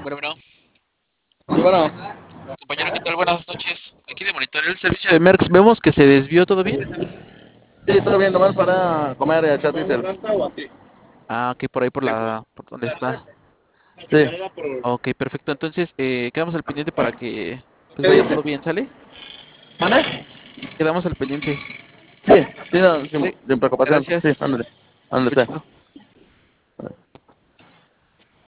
Bueno, bueno, Sí, bueno, compañero, ¿qué tal? Buenas noches. Aquí de monitorear el servicio de Merx, vemos que se desvió, ¿todo bien? sí, todo bien, nomás para comer y echar diésel. Ah, ok, por ahí por donde está. Sí, Ok, perfecto. Entonces, quedamos al pendiente para que pues ¿qué vaya dice? todo bien, ¿sale? ¿Mande? Quedamos al pendiente. Sí, sí, no, ¿Sale? sin preocupación. Sí, Gracias. ándale, ándale, sí. Provechito.